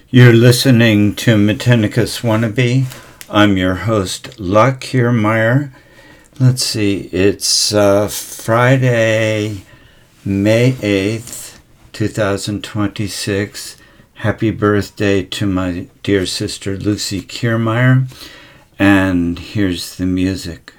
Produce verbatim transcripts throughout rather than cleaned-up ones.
You're listening to Metenicus Wannabe. I'm your host, La Kiermaier. Let's see, it's uh, Friday, May eighth, twenty twenty-six. Happy birthday to my dear sister, Lucy Kiermaier. And here's the music.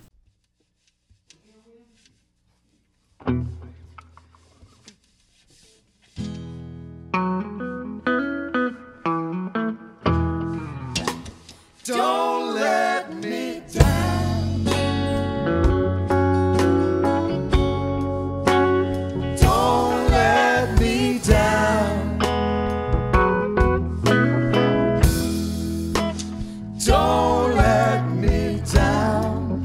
Don't let me down. Don't let me down. Don't let me down.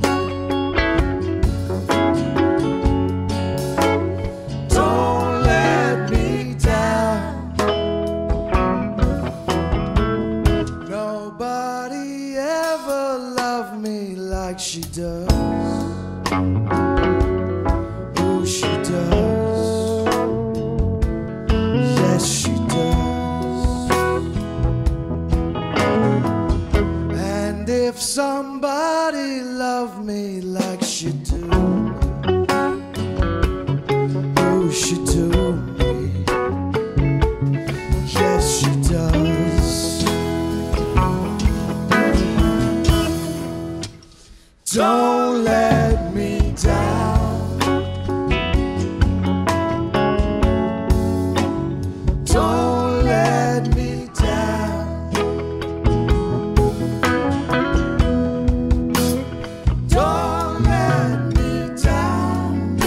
Don't let me down. Nobody ever loved me like she does. Oh, she does. Yes, she does. And if somebody loved me like she do, oh, she do me. Yes, she does. Don't let me down. Don't let me down. Don't let me down.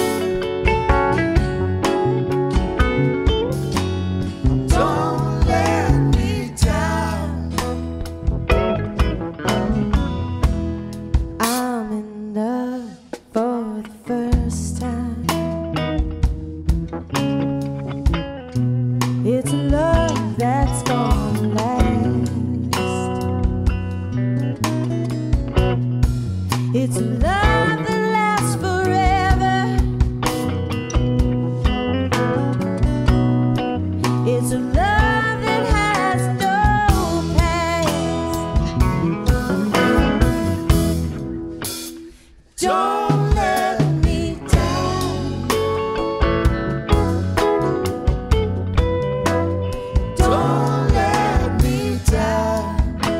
Don't let me down. I'm in love for the first time. It's a love that's gonna last. It's a love that lasts forever. It's a love that has no past. Don't let me down. Don't let me down.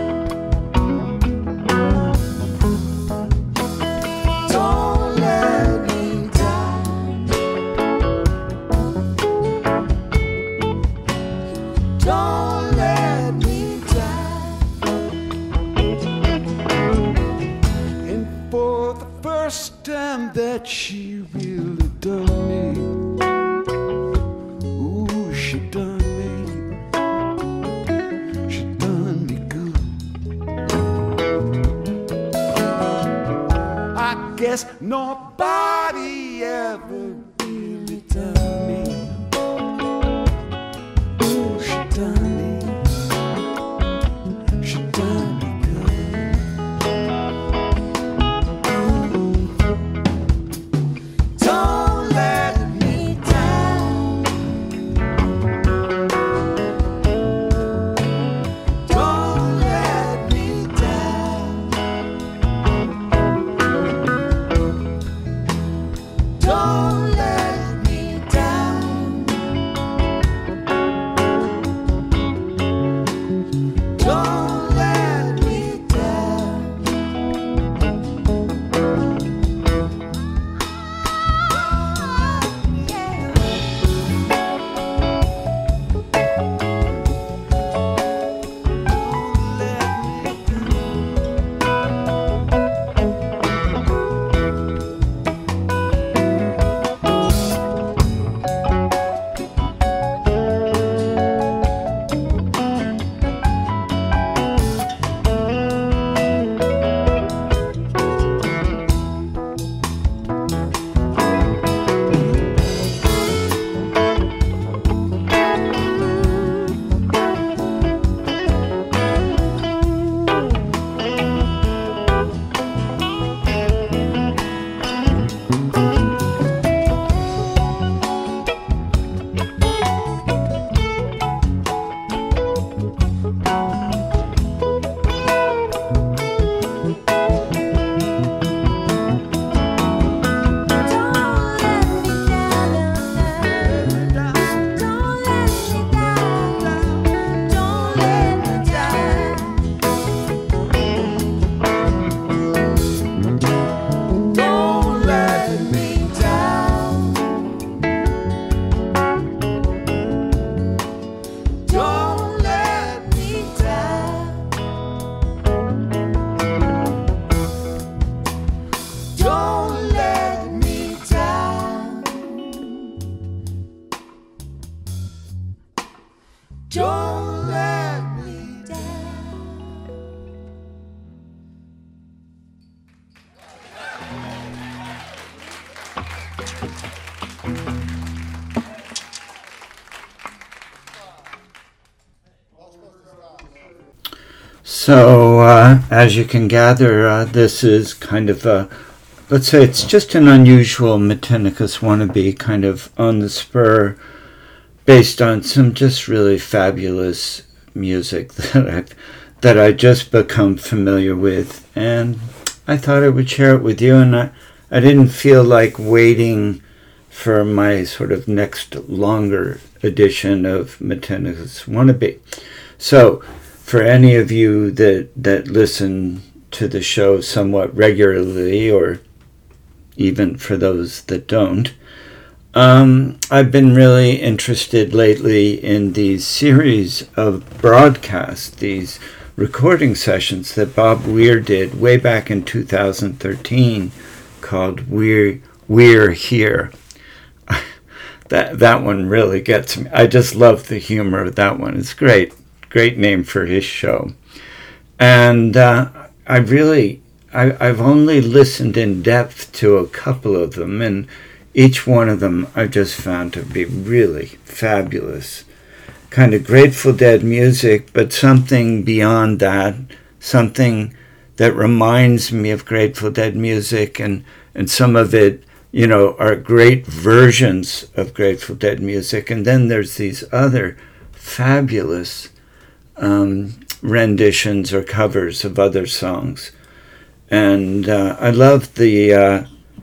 Don't let me down. Don't let me down. And for the first time that she really done me, ooh, she done me, she done me good. I guess nobody ever really done me, ooh, she done me, she done me good. Don't let me down. Don't let me down. Don't let me down. So, uh, as you can gather, uh, this is kind of a, let's say it's just an unusual Metenicus wannabe, kind of on the spur, based on some just really fabulous music that I've, that I just become familiar with. And I thought I would share it with you, and I, I didn't feel like waiting for my sort of next longer edition of Metenicus wannabe. So, for any of you that, that listen to the show somewhat regularly, or even for those that don't, um, I've been really interested lately in these series of broadcasts, these recording sessions that Bob Weir did way back in two thousand thirteen called We're, We're Here. that, that one really gets me. I just love the humor of that one. It's great. Great name for his show. And uh, I really, I, I've only listened in depth to a couple of them, and each one of them I just found to be really fabulous. Kind of Grateful Dead music, but something beyond that, something that reminds me of Grateful Dead music, and, and some of it, you know, are great versions of Grateful Dead music. And then there's these other fabulous Um, renditions or covers of other songs. And uh, I love the uh,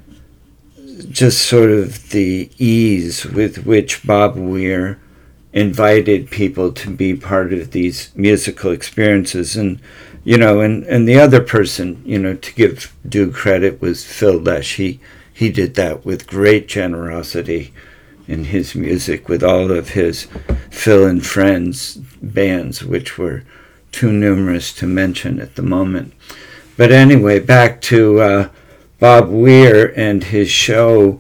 just sort of the ease with which Bob Weir invited people to be part of these musical experiences. And, you know, and, and the other person, you know, to give due credit, was Phil Lesh. He, he did that with great generosity in his music, with all of his Phil and Friends bands, which were too numerous to mention at the moment. But anyway, back to uh, Bob Weir and his show,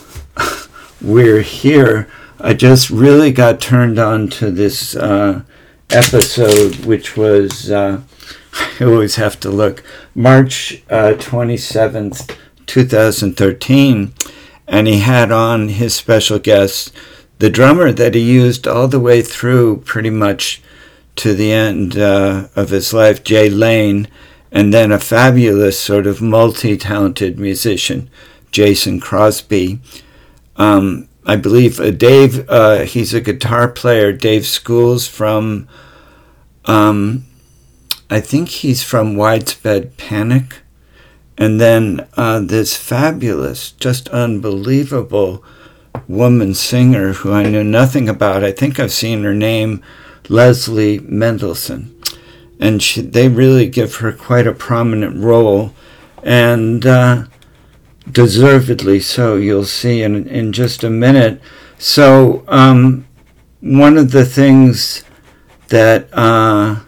We're Here. I just really got turned on to this uh, episode, which was, uh, I always have to look, March uh, twenty-seventh, twenty thirteen. And he had on his special guest, the drummer that he used all the way through pretty much to the end uh, of his life, Jay Lane, and then a fabulous sort of multi-talented musician, Jason Crosby. Um, I believe uh, Dave, uh, he's a guitar player, Dave Schools from, um, I think he's from Widespread Panic. And then uh, this fabulous, just unbelievable woman singer who I knew nothing about. I think I've seen her name, Leslie Mendelson. And she, they really give her quite a prominent role, and uh, deservedly so. You'll see in, in just a minute. So um, one of the things that uh,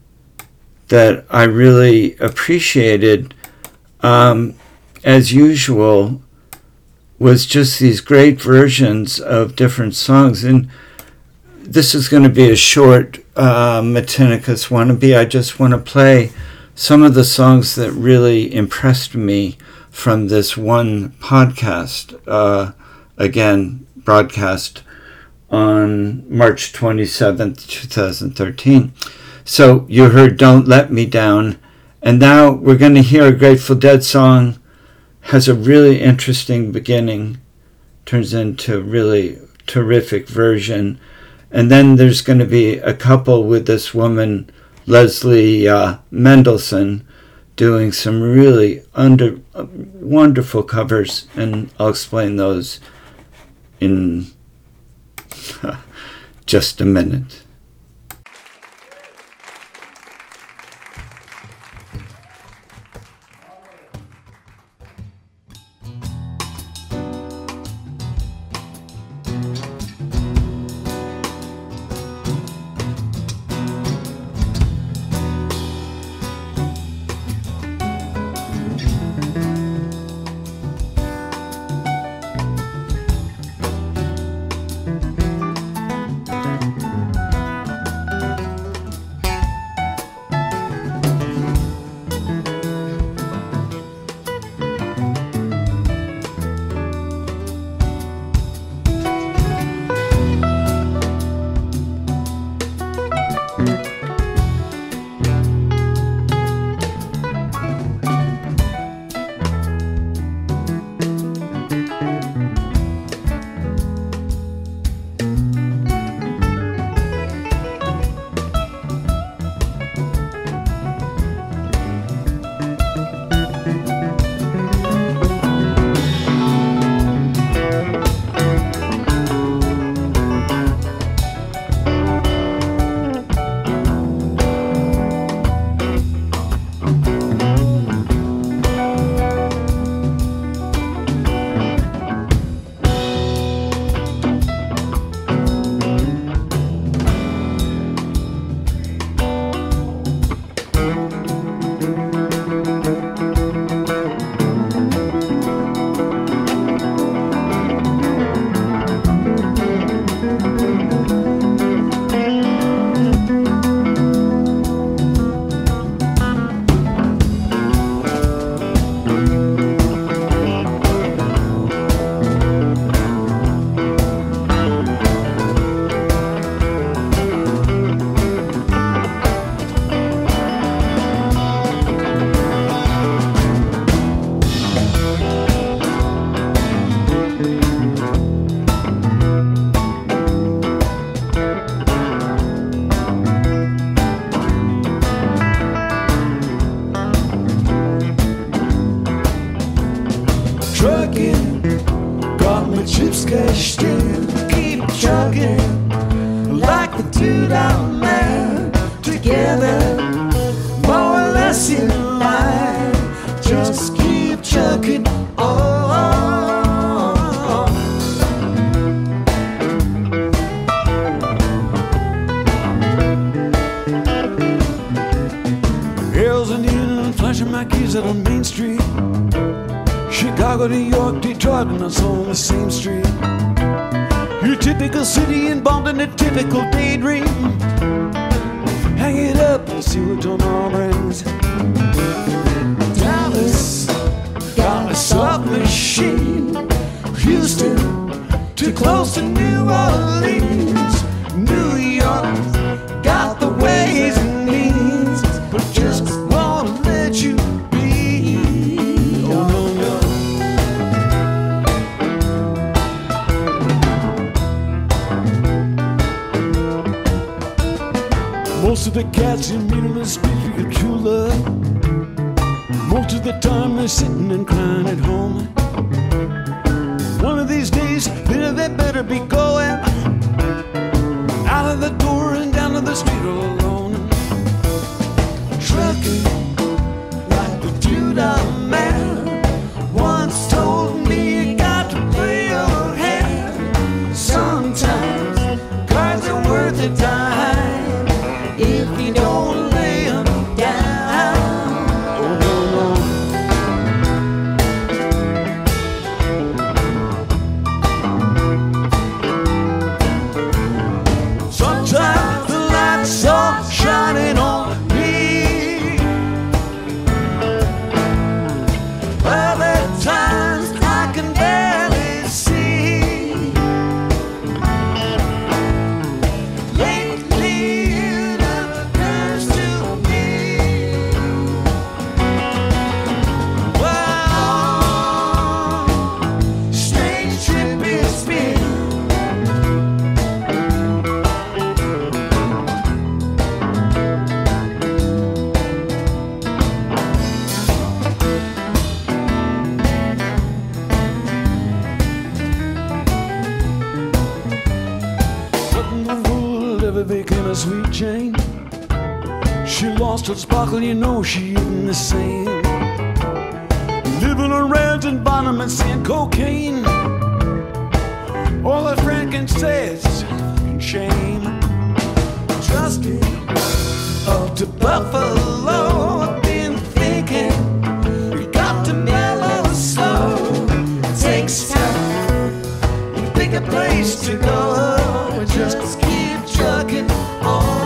that I really appreciated, Um, as usual, was just these great versions of different songs. And this is going to be a short uh, Metenicus wannabe. I just want to play some of the songs that really impressed me from this one podcast, uh, again, broadcast on March twenty-seventh, twenty thirteen. So you heard Don't Let Me Down. And now we're going to hear a Grateful Dead song. Has a really interesting beginning, turns into a really terrific version. And then there's going to be a couple with this woman, Leslie uh, Mendelson, doing some really under uh, wonderful covers. And I'll explain those in just a minute. cashed in. Keep chugging like the two-dollar man. Together, more or less in line. Just keep chugging on. Hills and Indian, flashing my keys out on Main Street. Chicago, New York, Detroit, and it's on the same street. Your typical city involved in a typical daydream. Hang it up and see what tomorrow brings. Dallas, got a soft machine. Houston, too close to New Orleans. New York, got the ways and means, but just won't let you be. Oh no, no. Most of the cats you meet on the street for your true love. Most of the time they're sitting and crying at home. One of these days they better be going out of the door and down to the street all alone. Trucking like the two-dollar man once told me, you got to play your hand. Sometimes cards are worth a dime if you don't lay them down. Oh no, no. Sometimes the lights are shining on me. Other times I can barely see. Lately it occurs to me, well, strange trip it's been. What in the world ever became a sweet Jane? She lost her sparkle, you know she isn't the same. Living on rags and bottom and seeing cocaine. All her friend can say is fucking shame. Trusting up to Buffalo, I've been thinking you got to mellow slow. It takes time. You pick a place to go, just keep trucking on.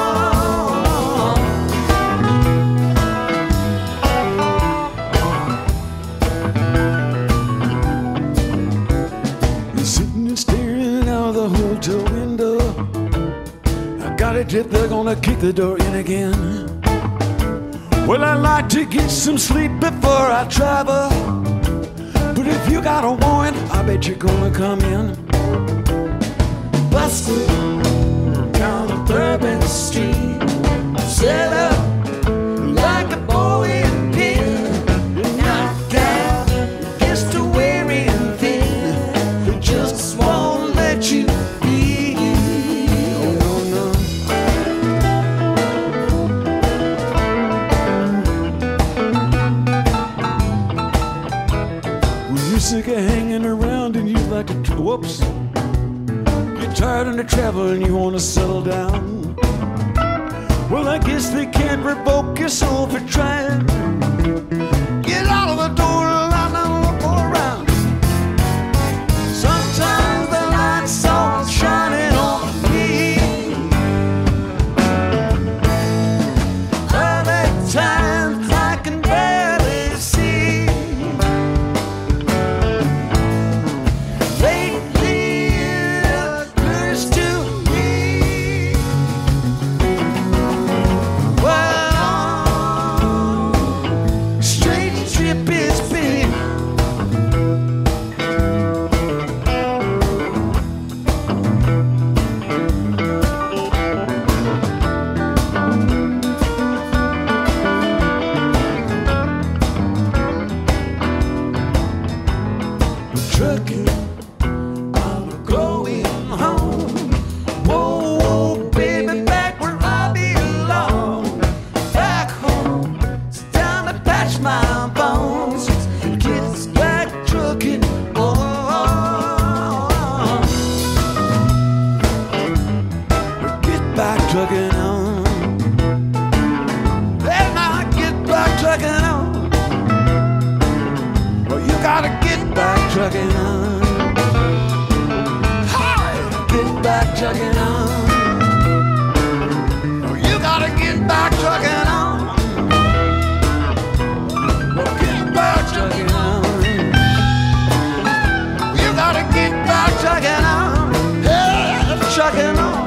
You're sitting and staring out of the hotel window. I got a tip, they're gonna kick the door in again. Well, I like to get some sleep before I travel, but if you got a warrant, I bet you're gonna come in. Busted down on Bourbon Street, set up like a bowling pin. Knocked out, just a wearing thin, they just won't let you be. Oh no, no. When you're sick of hanging around and you like to, tr- whoops, you're tired of the travel and you want to settle down. Well, I guess they can't revoke your soul for trying. Get out of the door and lie down and look around. Sometimes the lights are shining on me. Other times I can barely see. Lately it occurs to me, well, trucking on. Hi, get back trucking on. Oh, you gotta get back trucking on. Oh, get back trucking on. You gotta get back trucking on. Yeah, trucking on.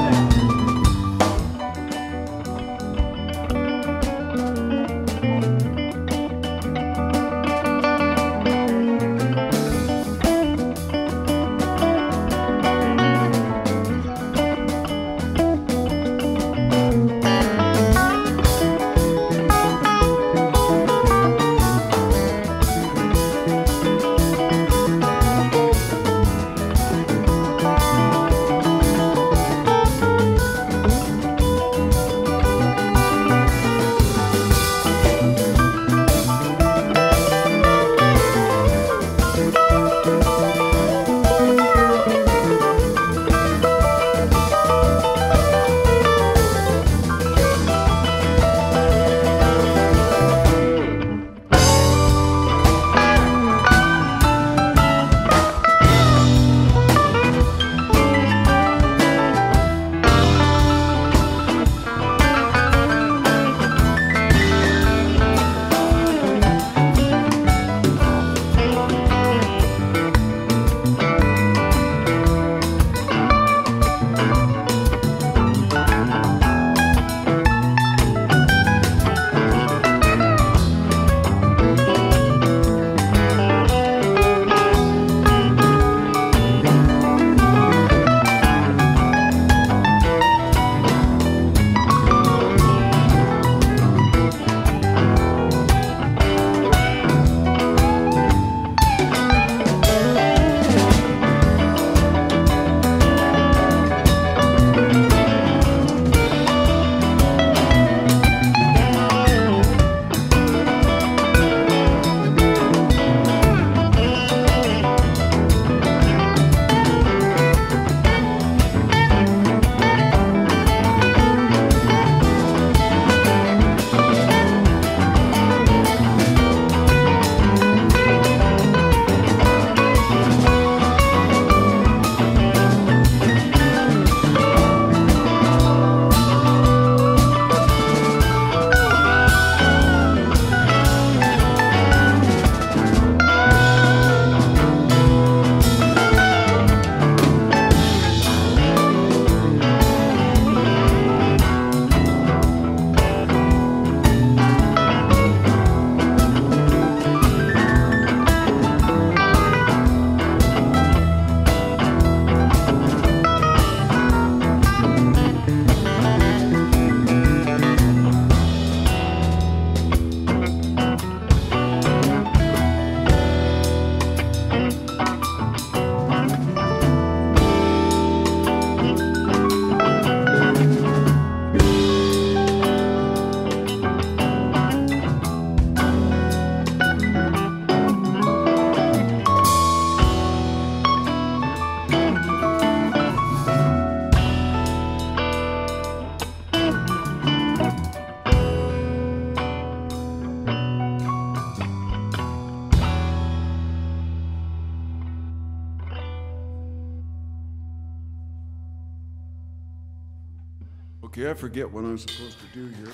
Okay, I forget what I'm supposed to do here.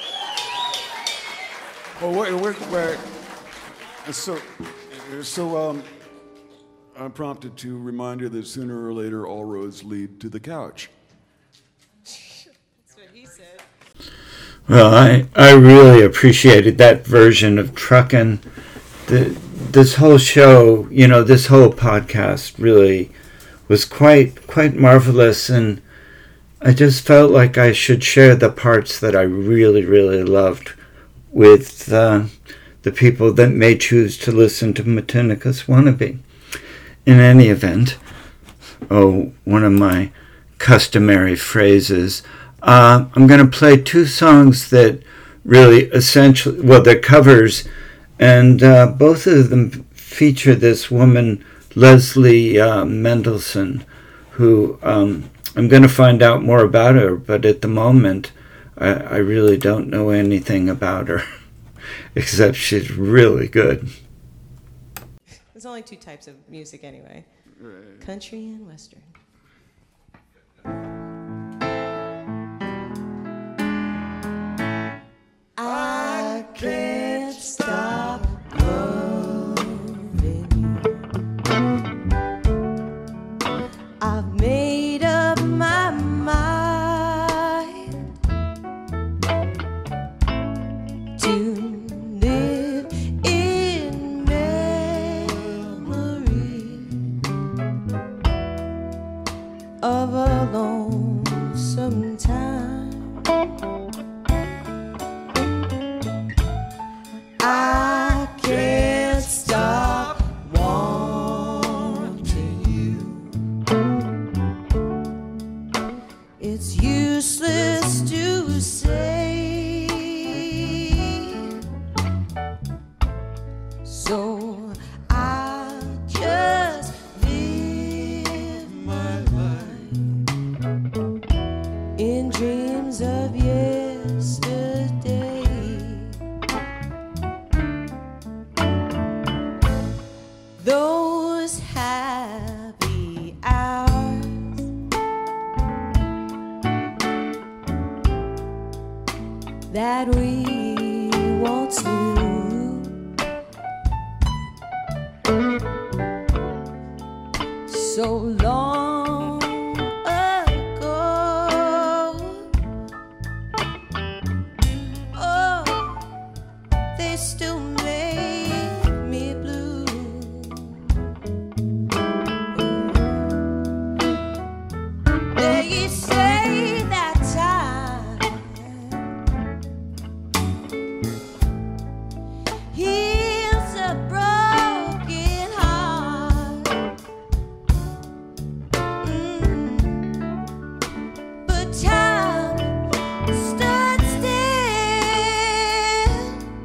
Oh, wait, wait, wait. So, so um, I'm prompted to remind you that sooner or later all roads lead to the couch. That's what he said. Well, I, I really appreciated that version of Truckin'. The, this whole show, you know, this whole podcast really was quite quite marvelous, and I just felt like I should share the parts that I really, really loved with uh, the people that may choose to listen to Matinicus Wannabe. In any event, oh, one of my customary phrases, uh, I'm going to play two songs that really essentially, well, they're covers, and uh, both of them feature this woman, Leslie uh, Mendelssohn, who um, I'm going to find out more about her, but at the moment, I, I really don't know anything about her, except she's really good. There's only two types of music anyway. Right. Country and Western. I can't stop loving you. I've made up my mind to live in memory of a lonesome time. I can't stop wanting you. It's useless to say, so I just live my life in dreams of yesterday. Those happy hours that we once knew, so long ago. Oh, they still make me blue. They say that time heals a broken heart. Mm. But time stood still.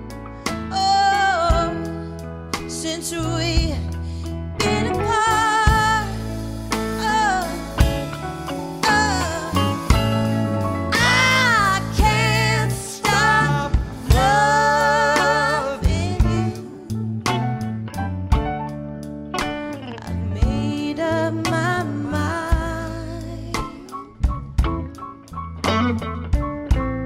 Oh, since we been apart. Oh, oh, I can't stop loving you. I've made up my mind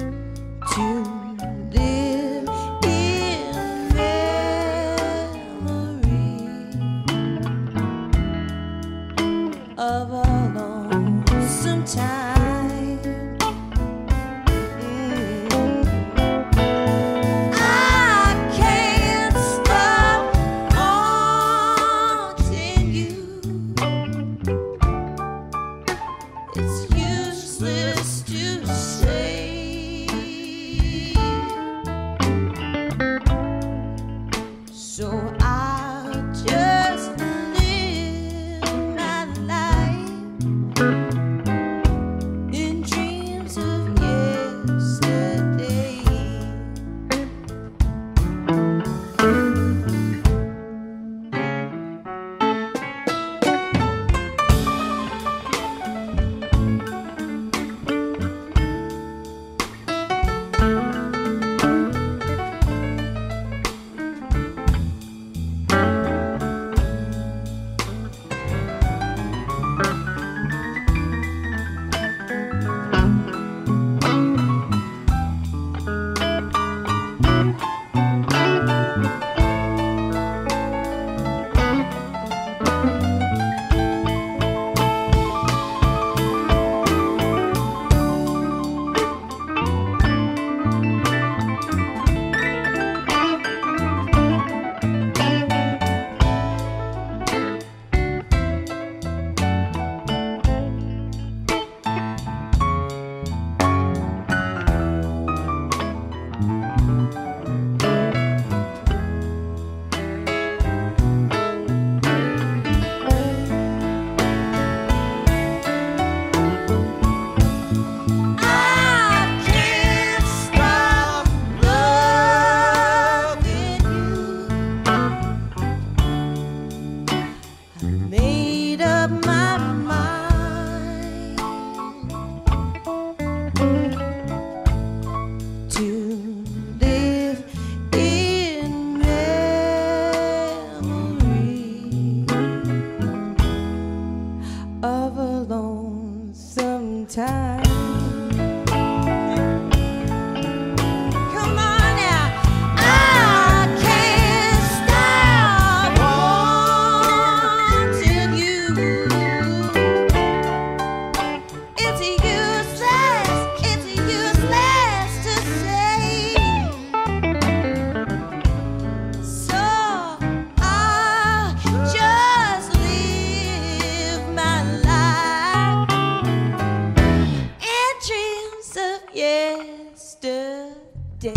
yesterday.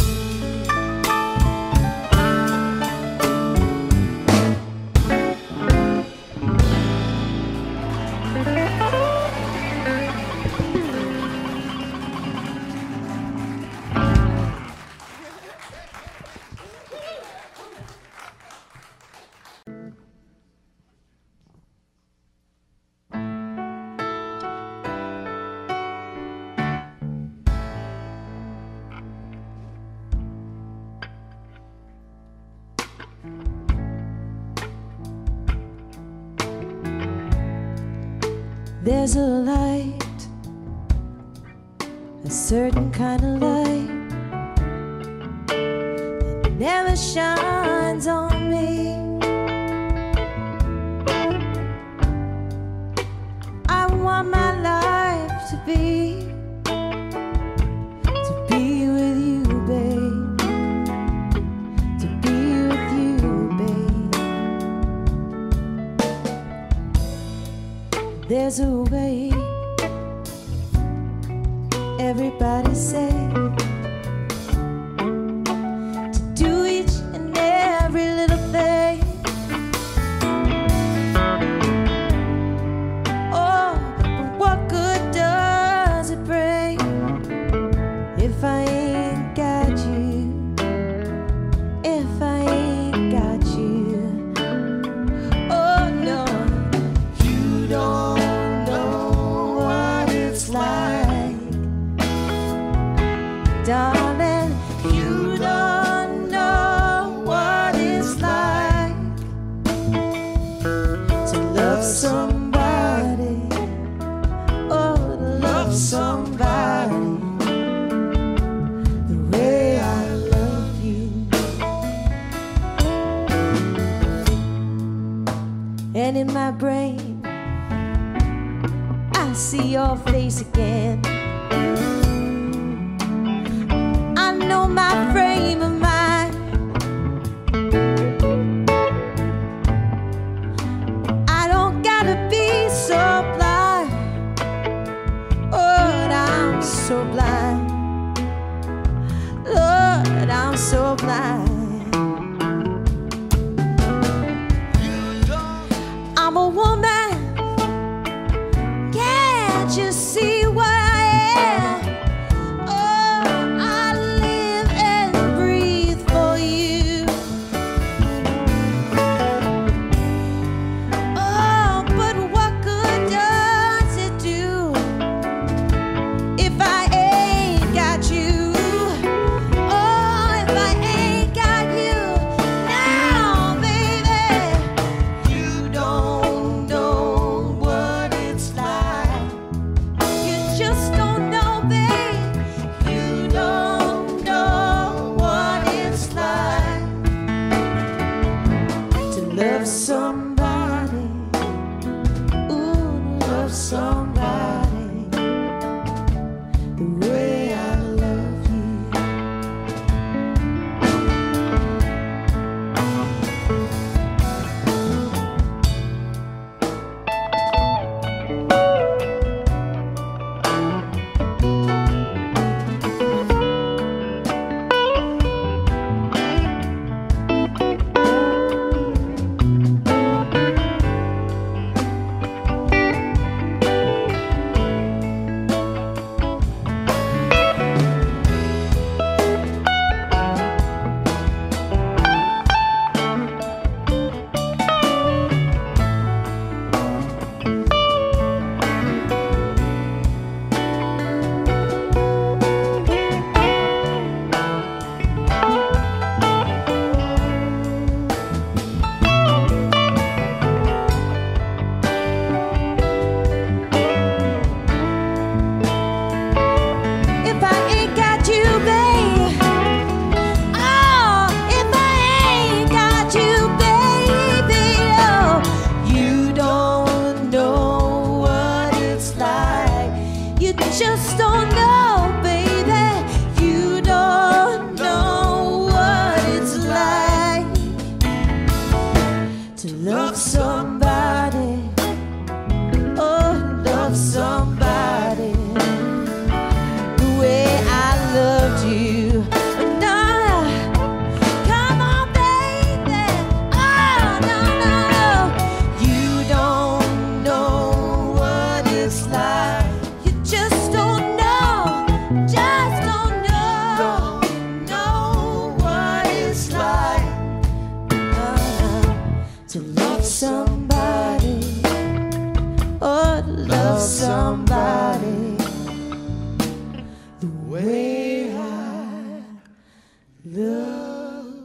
There's a light, a certain kind of light that never shines on me. I want my life to be, to be with you, babe, to be with you, babe. There's a way, everybody say, to do each and every little thing. Oh, but what good does it bring if I ain't got you, if I ain't got you? Oh no, you don't darling, you don't know what it's like to love somebody, oh, to love somebody the way I love you. And in my brain, I see your face again. Know my frame of mind. I don't gotta be so blind. Lord, I'm so blind. Lord, I'm so blind. I'm a woman. Can't you see what I am? If I ain't got you, oh, if I ain't got love.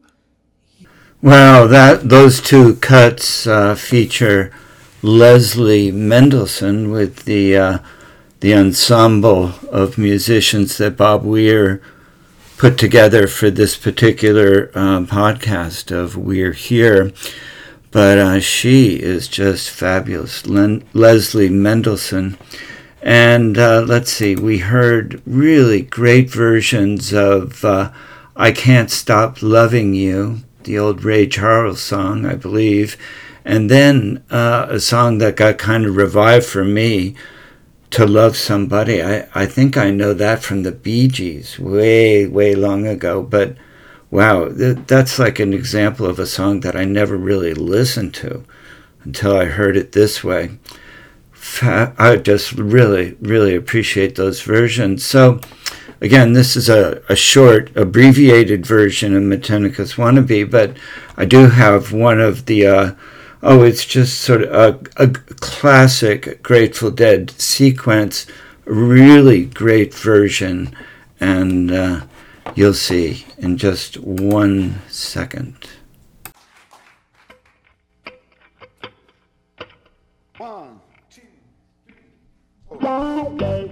Well, that those two cuts uh, feature Leslie Mendelssohn with the uh, the ensemble of musicians that Bob Weir put together for this particular uh, podcast of We're Here. But uh, she is just fabulous, Len- Leslie Mendelssohn. And uh, let's see, we heard really great versions of uh, I Can't Stop Loving You, the old Ray Charles song, I believe. And then uh, a song that got kind of revived for me, To Love Somebody. I, I think I know that from the Bee Gees way, way long ago. But wow, th- that's like an example of a song that I never really listened to until I heard it this way. Fa- I just really, really appreciate those versions. So again, this is a, a short, abbreviated version of Metallica's Wannabe, but I do have one of the... Uh, Oh, it's just sort of a, a classic Grateful Dead sequence, really great version, and uh, you'll see in just one second. One, two, three, four.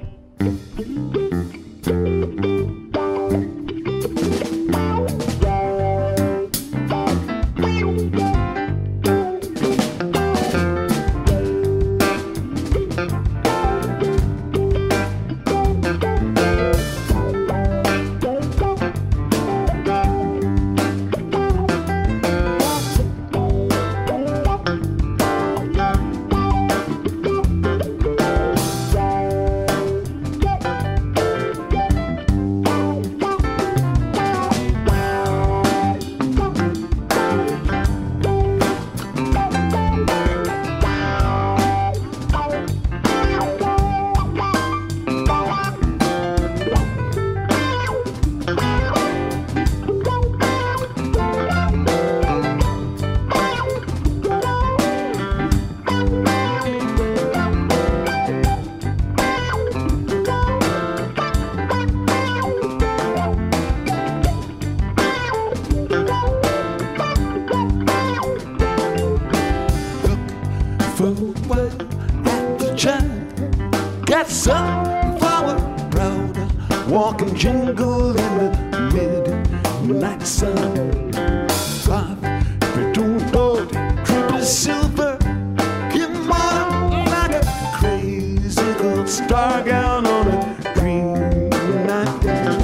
Got some flower road, walking jingle in the midnight sun. Five bedroom door, triple silver, come on like a crazy gold star gown on a green night.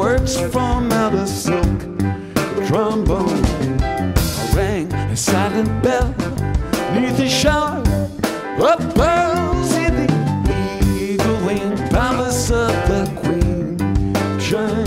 words from outer silk. Trombone rang a silent bell neath the shower of pearls in the eagle wing palace of the queen. Shine.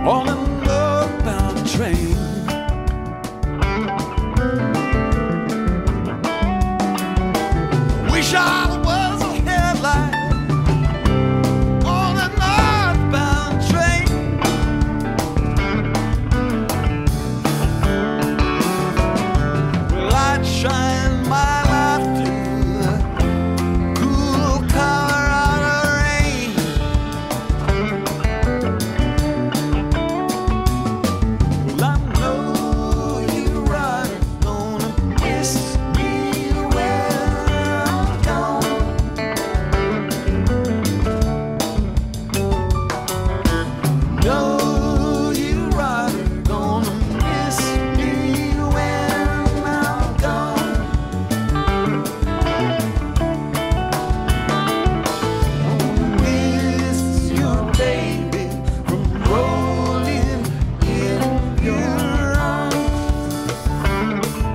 on an earthbound train. Wish I was a headlight on an earthbound train. Well, I'd shine my light through the cool Colorado rain. Well, I know you right gonna miss me when I'm gone. Know you right gonna miss me when I'm gone. Miss your baby from rolling in your arms.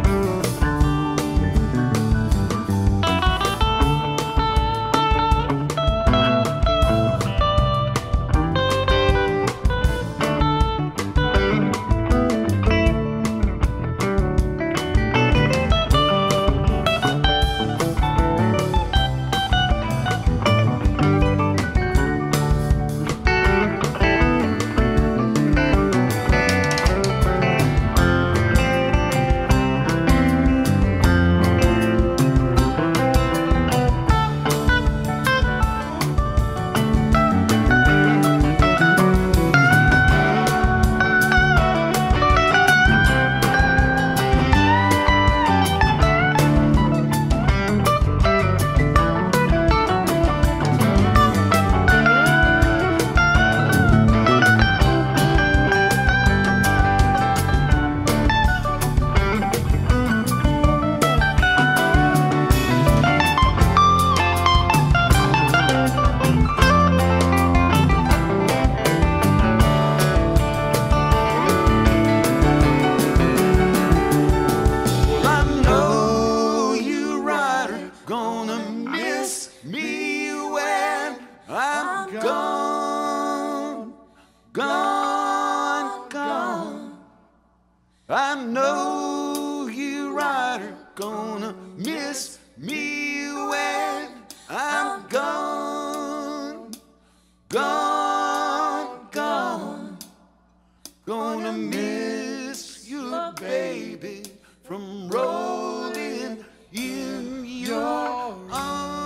Well, I know you right are gonna miss me when I'm gone, gone, gone. I know you right are gonna miss me when I'm gone, gone, gone. Gonna miss you, baby, from rolling in your arms.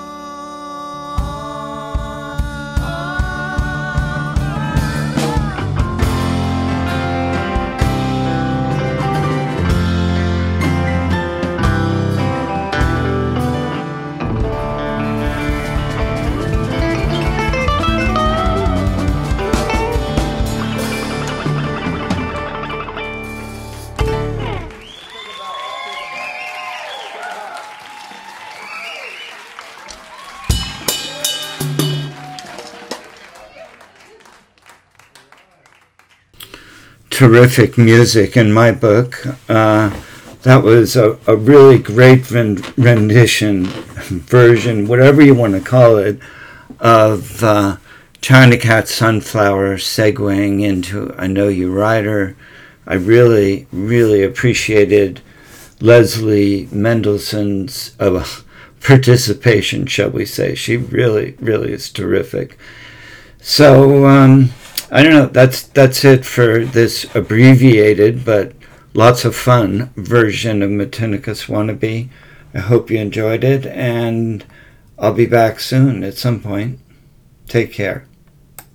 Terrific music in my book. Uh, that was a, a really great ren- rendition, version, whatever you want to call it, of uh, China Cat Sunflower segueing into I Know You Rider. I really, really appreciated Leslie Mendelssohn's uh, participation, shall we say. She really, really is terrific. So, um, I don't know, that's that's it for this abbreviated but lots of fun version of Matinicus Wannabe. I hope you enjoyed it, and I'll be back soon at some point. Take care.